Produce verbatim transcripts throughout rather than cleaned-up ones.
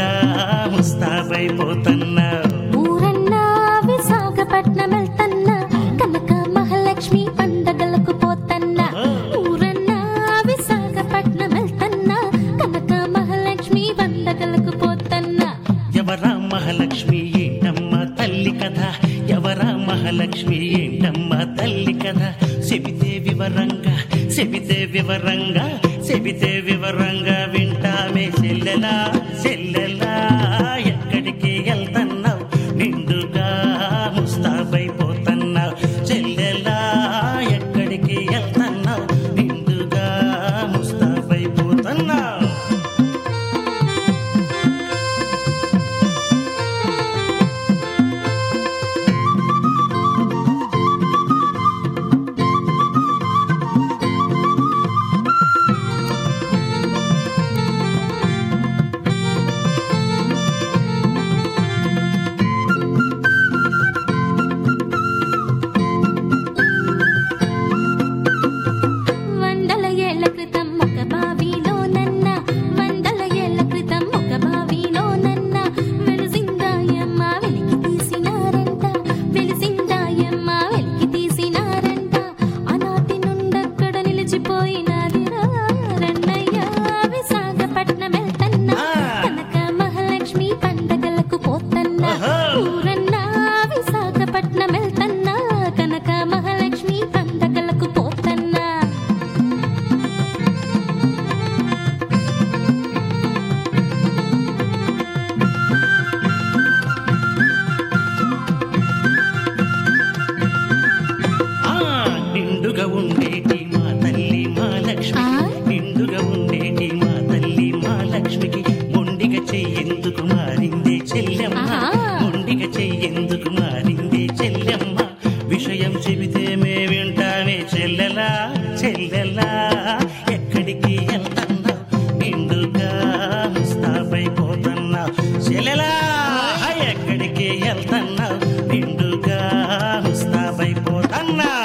ముస్తాబైపోతున్నా ఊరన్నా విశాఖపట్నం వెళ్తన్నా కనక మహాలక్ష్మి పండగలకు పోతన్నా ఊరన్నా విశాఖపట్నం వెళ్తన్నా కనక మహాలక్ష్మి పండగలకు పోతన్నా ఎవరా మహాలక్ష్మి ఏంటమ్మ తల్లి కథ ఎవరా మహాలక్ష్మి ఏంటమ్మ తల్లి కథ చెబితే వివరంగా చెబితే వివరంగా చెబితే వివరంగా వింటామే చెల్లెలా చెల్లెలా ఎక్కడికి వెళ్తున్నావు నిండుగా ముస్తాబైపోతున్నావు చెల్లెలా ఎక్కడికి వెళ్తున్నావు నిండుగా ముస్తాబైపోతున్నావు నిండుగా ఉండేటి మా తల్లి మా లక్ష్మి నిండుగా ఉండేటి మా తల్లి మా లక్ష్మికి మొండిగా చెయ్యేందుకు మారిందే చెల్లెమ్మ మొండిగా చెయ్యేందుకు మారిందే చెల్లెమ్మ విషయం చెబితే మే వింటామే చెల్లెలా చెల్లెలా ఎక్కడికి వెళ్తున్నావు నిండుగా ముస్తాబైపోతున్నావు చెల్లెలా ఎక్కడికి వెళ్తున్నావు నిండుగా ముస్తాబైపోతున్నావు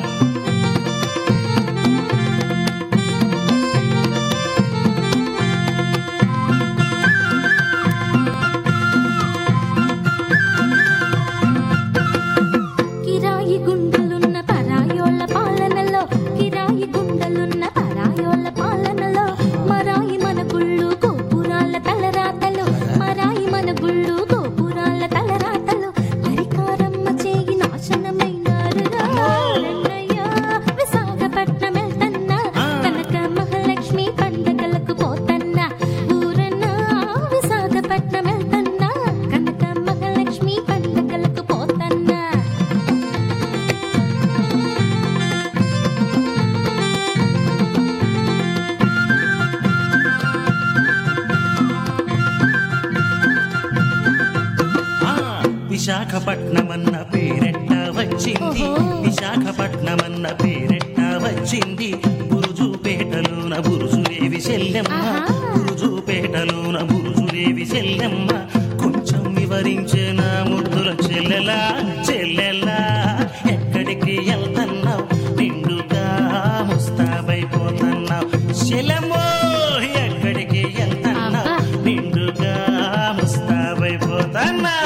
విశాఖపట్నమన్న పేరెట్ట వచ్చింది విశాఖపట్నమన్న పేరెట్ట వచ్చింది బురుజుపేటలోన బురుజులేవి చెల్లెమ్మ బురుజుపేటలోన బురుజులేవి చెల్లెమ్మ కొంచెం వివరించే నా ముద్దుల చెల్లెలా చెల్లెలా ఎక్కడికి వెళ్తున్నావు నిండుగా ముస్తాబైపోతున్నావు చెల్లెమ్మో ఎక్కడికి వెళ్తున్నావు నిండుగా ముస్తాబైపోతున్నావు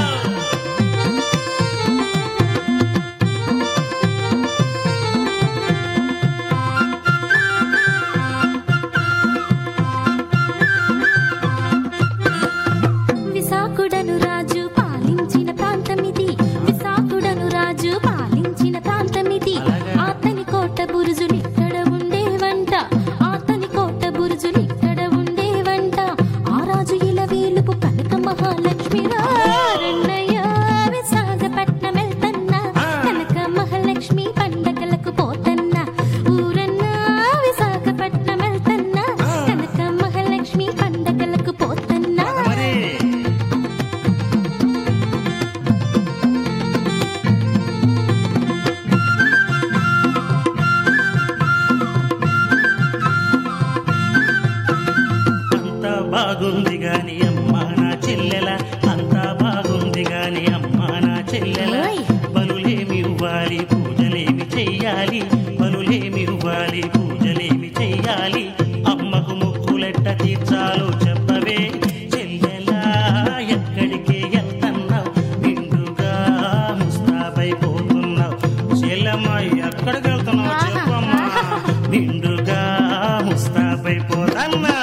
బాగుంది గాని అమ్మా నా చెల్లెల అంతా బాగుంది గాని అమ్మా నా చెల్లెల పనులేమి ఇవ్వాలి పూజలేమి చెయ్యాలి పనులేమి ఇవ్వాలి పూజలేమి చెయ్యాలి అమ్మకు ముక్కులెట్ట తీర్చాలో చెప్పవే చెల్లెలా ఎక్కడికి వెళ్తున్నావు నిండుగా ముస్తాబైపోతున్నావు చెల్లెమ్మ ఎక్కడికి వెళ్తున్నావు చెప్పమ్మా నిండుగా ముస్తాబైపోతున్నావు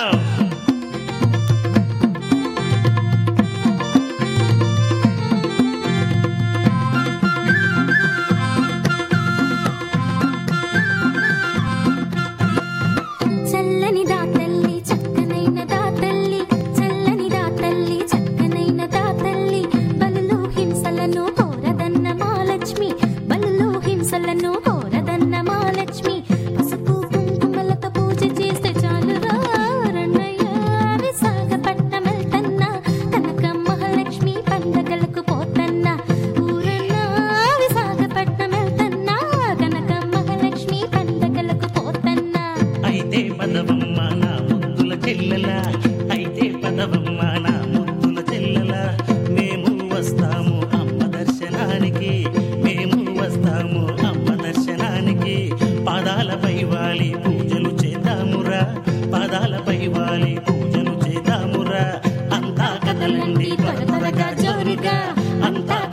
చల్లని దా తల్లి చక్కనైన దా తల్లి చల్లని దా తల్లి చక్కనైన దా తల్లి బలులు హింసలను కోరదన్న మహాలక్ష్మి బలులు హింసలను కోరదన్న మహాలక్ష్మి పసుపు కుంకుమలతో పూజ చేస్తే చాలురా రండయ్య విశాఖపట్నం వెళ్తన్నా కనక మహాలక్ష్మి పండగలకు పోతన్నా ఊరన్నా విశాఖపట్నం వెళ్తన్నా కనక మహాలక్ష్మి పండగలకు పోతన్నా అయితే పదవమ్మ నా ముద్దుల చెల్లెల అయితే పదవమ్మ నా ముద్దుల చెల్లెల మేము వస్తాము అమ్మ దర్శనానికి మేము వస్తాము అమ్మ దర్శనానికి పాదాలపై వాలి పూజలు చేద్దామురా పాదాలపై వాలి పూజలు చేద్దామురా అంతా కదలండి త్వర త్వరగా జోరుగా అంతా